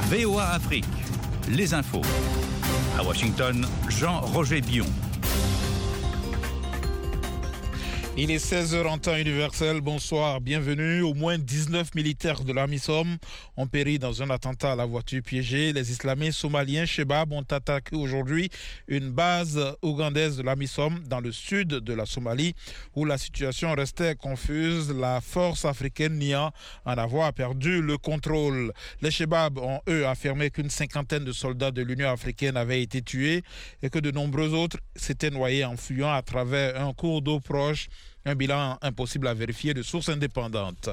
VOA Afrique, les infos. À Washington, Jean-Roger Bion. Il est 16h en temps universel. Bonsoir, bienvenue. Au moins 19 militaires de l'AMISOM ont péri dans un attentat à la voiture piégée. Les islamistes somaliens Shebab ont attaqué aujourd'hui une base ougandaise de l'AMISOM dans le sud de la Somalie où la situation restait confuse. La force africaine niant en avoir perdu le contrôle. Les Shebab ont, eux, affirmé qu'une cinquantaine de soldats de l'Union africaine avaient été tués et que de nombreux autres s'étaient noyés en fuyant à travers un cours d'eau proche. Un bilan impossible à vérifier de sources indépendantes.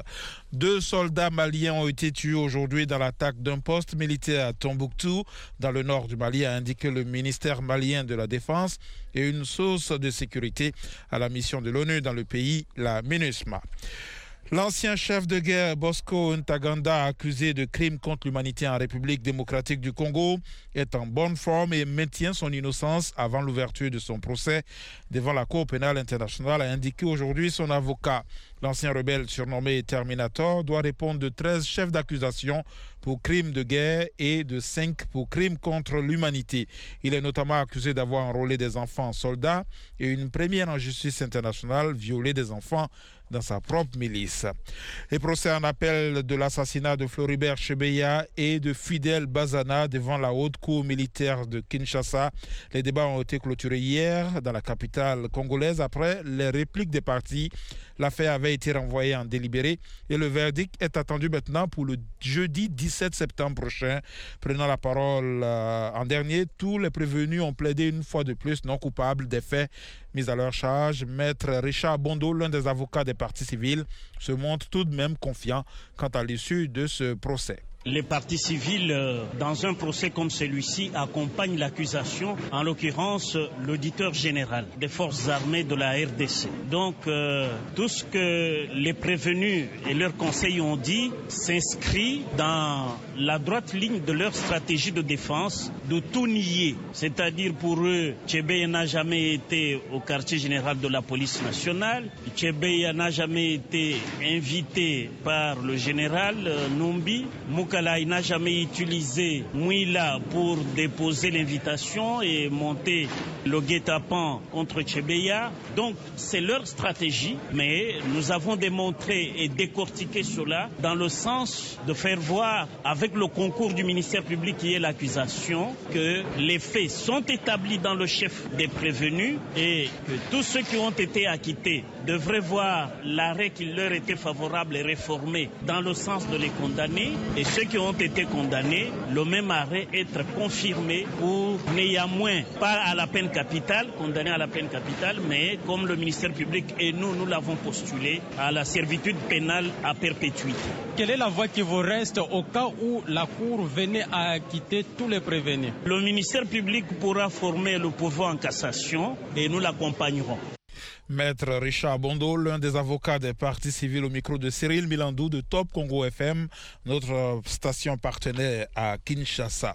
2 soldats maliens ont été tués aujourd'hui dans l'attaque d'un poste militaire à Tombouctou, dans le nord du Mali, a indiqué le ministère malien de la Défense et une source de sécurité à la mission de l'ONU dans le pays, la MINUSMA. L'ancien chef de guerre Bosco Ntaganda, accusé de crimes contre l'humanité en République démocratique du Congo, est en bonne forme et maintient son innocence avant l'ouverture de son procès devant la Cour pénale internationale, a indiqué aujourd'hui son avocat. L'ancien rebelle surnommé Terminator doit répondre de 13 chefs d'accusation pour crimes de guerre et de 5 pour crimes contre l'humanité. Il est notamment accusé d'avoir enrôlé des enfants soldats et une première en justice internationale, violé des enfants dans sa propre milice. Les procès en appel de l'assassinat de Floribert Chebeya et de Fidel Bazana devant la haute cour militaire de Kinshasa. Les débats ont été clôturés hier dans la capitale congolaise après les répliques des parties. L'affaire avait été renvoyée en délibéré et le verdict est attendu maintenant pour le jeudi 17 septembre prochain. Prenant la parole en dernier, tous les prévenus ont plaidé une fois de plus non coupables des faits mis à leur charge. Maître Richard Bondo, l'un des avocats des parties civiles, se montre tout de même confiant quant à l'issue de ce procès. Les parties civiles, dans un procès comme celui-ci, accompagnent l'accusation, en l'occurrence l'auditeur général des forces armées de la RDC. Donc, tout ce que les prévenus et leurs conseils ont dit s'inscrit dans la droite ligne de leur stratégie de défense, de tout nier. C'est-à-dire pour eux, Chebeya n'a jamais été au quartier général de la police nationale, Chebeya n'a jamais été invité par le général Numbi, Moukalaï n'a jamais utilisé Mouila pour déposer l'invitation et monter le guet-apens contre Chebeya. Donc c'est leur stratégie, mais nous avons démontré et décortiqué cela dans le sens de faire voir avec le concours du ministère public qui est l'accusation que les faits sont établis dans le chef des prévenus et que tous ceux qui ont été acquittés devraient voir l'arrêt qui leur était favorable et réformé dans le sens de les condamner, et ceux qui ont été condamnés, le même arrêt être confirmé ou néanmoins pas à la peine capitale, condamné à la peine capitale, mais comme le ministère public et nous l'avons postulé, à la servitude pénale à perpétuité. Quelle est la voie qui vous reste au cas où la Cour venait à acquitter tous les prévenus? Le ministère public pourra former le pouvoir en cassation et nous l'accompagnerons. Maître Richard Bondo, l'un des avocats des parties civiles, au micro de Cyril Milandou de Top Congo FM, notre station partenaire à Kinshasa.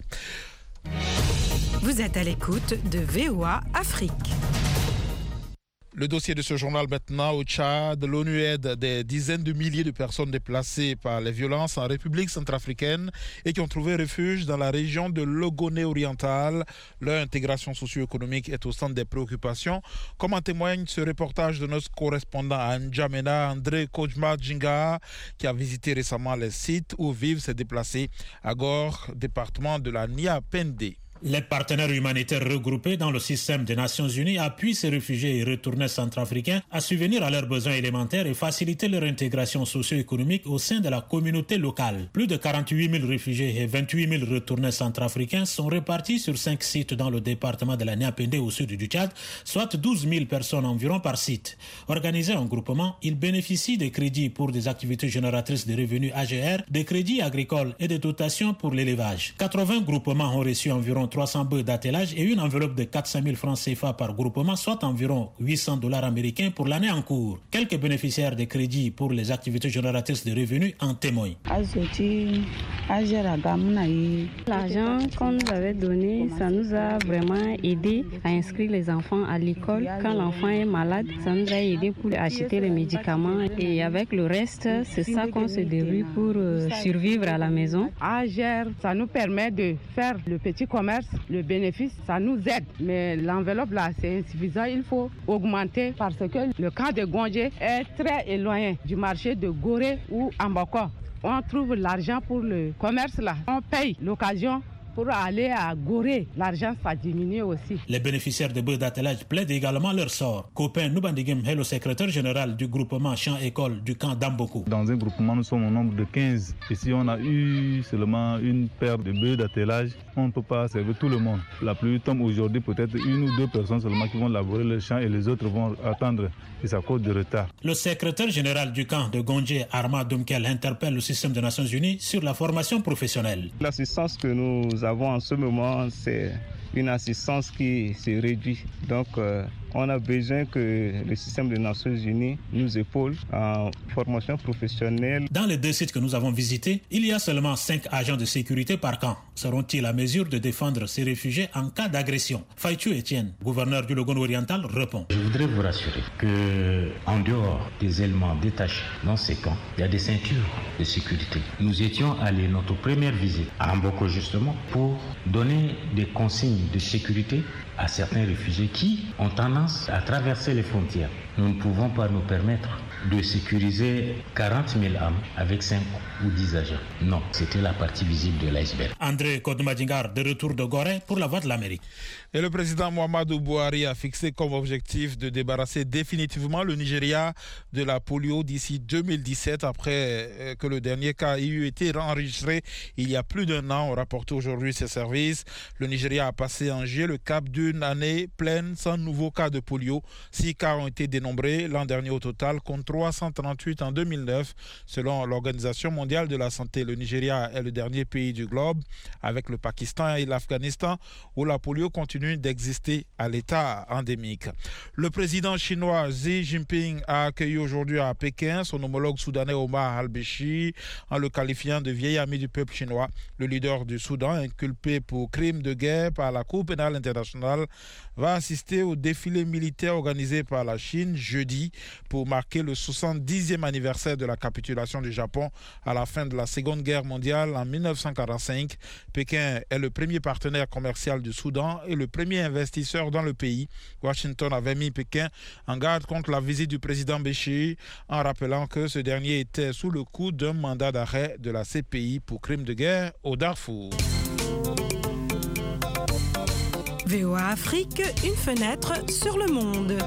Vous êtes à l'écoute de VOA Afrique. Le dossier de ce journal maintenant au Tchad. L'ONU aide des dizaines de milliers de personnes déplacées par les violences en République centrafricaine et qui ont trouvé refuge dans la région de l'Ogoné oriental. Leur intégration socio-économique est au centre des préoccupations, comme en témoigne ce reportage de notre correspondant à N'Djamena, André Kojma Djinga, qui a visité récemment les sites où vivent ces déplacés à Gore, département de la Nia-Pendé. Les partenaires humanitaires regroupés dans le système des Nations Unies appuient ces réfugiés et retournés centrafricains à subvenir à leurs besoins élémentaires et faciliter leur intégration socio-économique au sein de la communauté locale. Plus de 48 000 réfugiés et 28 000 retournés centrafricains sont répartis sur 5 sites dans le département de la Nia-Pendé au sud du Tchad, soit 12 000 personnes environ par site. Organisés en groupement, ils bénéficient des crédits pour des activités génératrices de revenus AGR, des crédits agricoles et des dotations pour l'élevage. 80 groupements ont reçu environ environ 300 bœufs d'attelage et une enveloppe de 400 000 francs CFA par groupement, soit environ 800 $ américains pour l'année en cours. Quelques bénéficiaires de crédits pour les activités génératrices de revenus en témoignent. L'argent qu'on nous avait donné, ça nous a vraiment aidé à inscrire les enfants à l'école. Quand l'enfant est malade, ça nous a aidé pour acheter les médicaments. Et avec le reste, c'est ça qu'on se débrouille pour survivre à la maison. AGER, ça nous permet de faire le petit commerce, le bénéfice, ça nous aide. Mais l'enveloppe là, c'est insuffisant. Il faut augmenter parce que le camp de Gongé est très éloigné du marché de Gorée ou Ambako. On trouve l'argent pour le commerce là. On paye l'occasion pour aller à Gorée. L'argent, ça diminue aussi. Les bénéficiaires de bœufs d'attelage plaident également leur sort. Copain Noubandigem est le secrétaire général du groupement Champ-École du camp d'Amboko. Dans un groupement, nous sommes au nombre de 15. Et si on a eu seulement une paire de bœufs d'attelage, on ne peut pas servir tout le monde. La pluie tombe aujourd'hui, peut-être une ou deux personnes seulement qui vont labourer le champ et les autres vont attendre. Et ça cause de retard. Le secrétaire général du camp de Gongé, Arma Dumkel, interpelle le système des Nations Unies sur la formation professionnelle. L'assistance que nous avons en ce moment, c'est une assistance qui se réduit. Donc, on a besoin que le système des Nations Unies nous épaule en formation professionnelle. Dans les 2 sites que nous avons visités, il y a seulement 5 agents de sécurité par camp. Seront-ils à mesure de défendre ces réfugiés en cas d'agression? Faïchou Etienne, gouverneur du Logone oriental, répond. Je voudrais vous rassurer qu'en dehors des éléments détachés dans ces camps, il y a des ceintures de sécurité. Nous étions allés notre première visite à Amboko justement pour donner des consignes de sécurité à certains réfugiés qui ont tendance à traverser les frontières. Nous ne pouvons pas nous permettre de sécuriser 40 000 âmes avec 5 ou 10 agents. Non, c'était la partie visible de l'iceberg. André Kodoumadingar, de retour de Gorée pour la Voix de l'Amérique. Et le président Muhammadu Buhari a fixé comme objectif de débarrasser définitivement le Nigeria de la polio d'ici 2017, après que le dernier cas ait été enregistré il y a plus d'1 an, rapporté aujourd'hui ses services. Le Nigeria a passé en juillet le cap d'une année pleine sans nouveaux cas de polio. 6 cas ont été dénombrés l'an dernier au total, contre 338 en 2009. Selon l'Organisation mondiale de la santé, le Nigeria est le dernier pays du globe, avec le Pakistan et l'Afghanistan, où la polio continue d'exister à l'état endémique. Le président chinois Xi Jinping a accueilli aujourd'hui à Pékin son homologue soudanais Omar al-Béchir en le qualifiant de vieil ami du peuple chinois. Le leader du Soudan, inculpé pour crimes de guerre par la Cour pénale internationale, va assister au défilé militaire organisé par la Chine jeudi pour marquer le 70e anniversaire de la capitulation du Japon à la fin de la Seconde Guerre mondiale en 1945. Pékin est le premier partenaire commercial du Soudan et le premier investisseur dans le pays. Washington avait mis Pékin en garde contre la visite du président Béchir en rappelant que ce dernier était sous le coup d'un mandat d'arrêt de la CPI pour crimes de guerre au Darfour. VOA Afrique, une fenêtre sur le monde.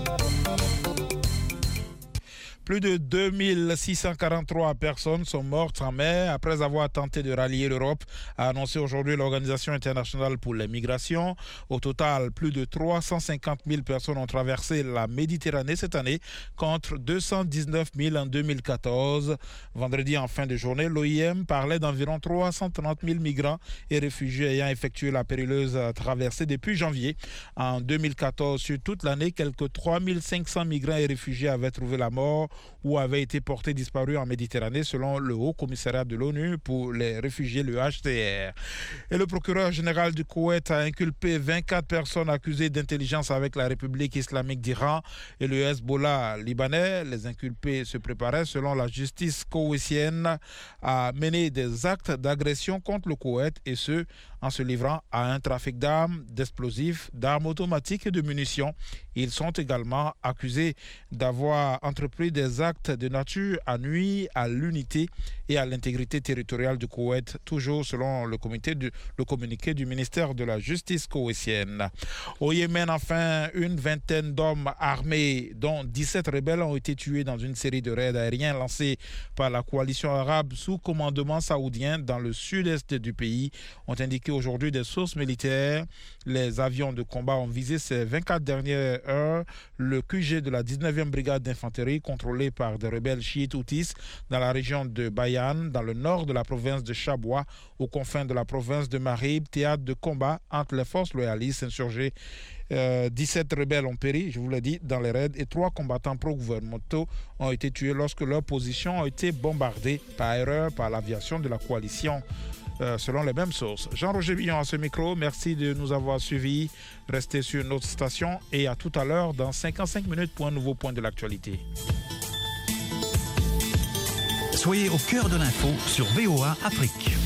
Plus de 2643 personnes sont mortes en mer après avoir tenté de rallier l'Europe, a annoncé aujourd'hui l'Organisation internationale pour les migrations. Au total, plus de 350 000 personnes ont traversé la Méditerranée cette année, contre 219 000 en 2014. Vendredi, en fin de journée, l'OIM parlait d'environ 330 000 migrants et réfugiés ayant effectué la périleuse traversée depuis janvier. En 2014, sur toute l'année, quelques 3 500 migrants et réfugiés avaient trouvé la mort ou avaient été portés disparus en Méditerranée, selon le Haut Commissariat de l'ONU pour les réfugiés, le HCR. Et le procureur général du Koweït a inculpé 24 personnes accusées d'intelligence avec la République islamique d'Iran et le Hezbollah libanais. Les inculpés se préparaient, selon la justice koweïtienne, à mener des actes d'agression contre le Koweït, et ce, en se livrant à un trafic d'armes, d'explosifs, d'armes automatiques et de munitions. Ils sont également accusés d'avoir entrepris des actes de nature à nuire à l'unité et à l'intégrité territoriale du Koweït, toujours selon le communiqué du ministère de la Justice koweïtienne. Au Yémen, enfin, une vingtaine d'hommes armés, dont 17 rebelles, ont été tués dans une série de raids aériens lancés par la coalition arabe sous commandement saoudien dans le sud-est du pays, ont indiqué aujourd'hui des sources militaires. Les avions de combat ont visé ces 24 dernières heures le QG de la 19e brigade d'infanterie contrôlée par des rebelles chiites houthis dans la région de Bayat Tidiane, dans le nord de la province de Chabois, aux confins de la province de Marib, théâtre de combat entre les forces loyalistes insurgées. 17 rebelles ont péri, je vous l'ai dit, dans les raids et 3 combattants pro-gouvernementaux ont été tués lorsque leurs positions ont été bombardées par erreur par l'aviation de la coalition. Selon les mêmes sources. Jean-Roger Billon à ce micro, merci de nous avoir suivis. Restez sur notre station et à tout à l'heure dans 55 minutes pour un nouveau point de l'actualité. Soyez au cœur de l'info sur VOA Afrique.